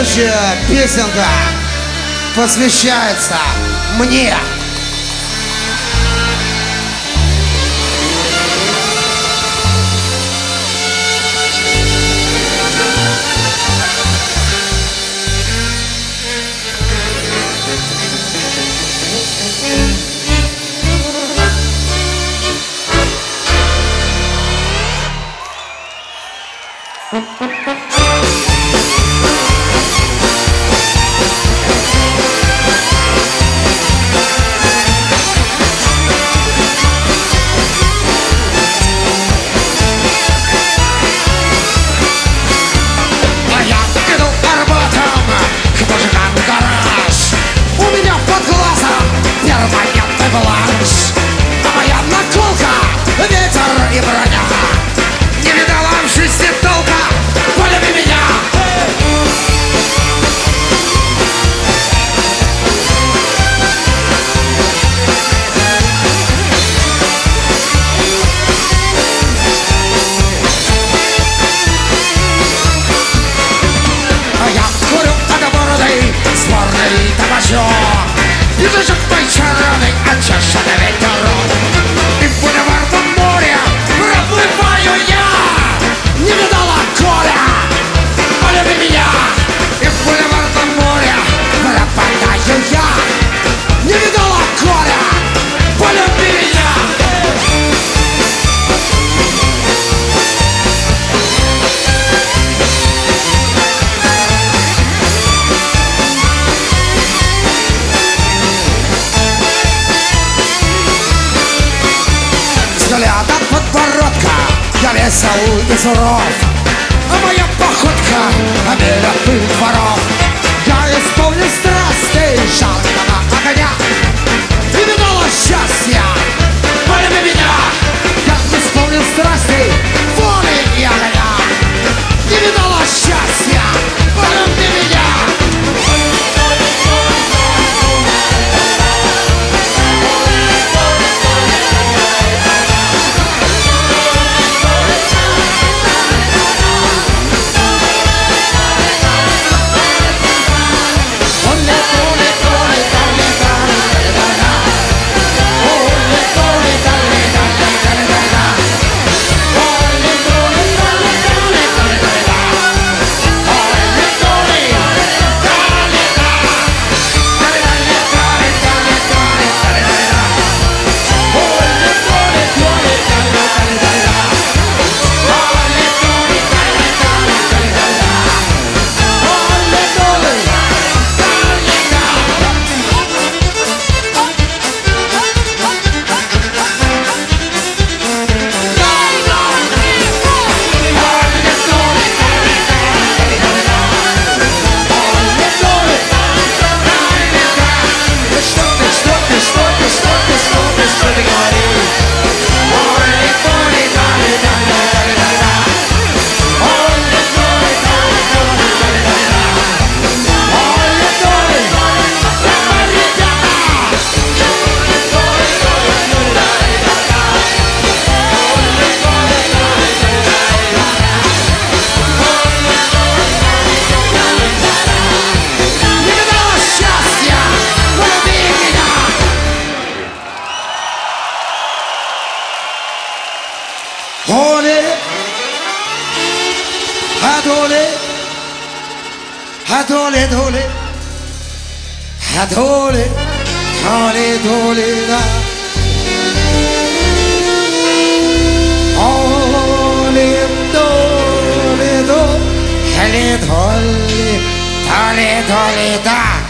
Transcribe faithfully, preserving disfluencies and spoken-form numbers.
Следующая песенка посвящается мне. И броня не видала в жизни толка. Полюби меня. А я курю отборный сборный табачок. И даже мой черный очищенный ветерок. И в бульварном море проплываю я. Не видала горя. Полюби меня. И в бульварном море пропадаю я. Не видала горя. Полюби меня. Взгляд от подбородка, я весел и суров, а моя походка обеля пыль дворов. Я исполню страсти жаркого огня. Не видала счастья, полюби меня. Я исполню страсти воли и огня. Не видала счастья, полюби меня. Adole, dole, adole, dole, dole, da. Ole, dole, dole, dole, dole, dole, da.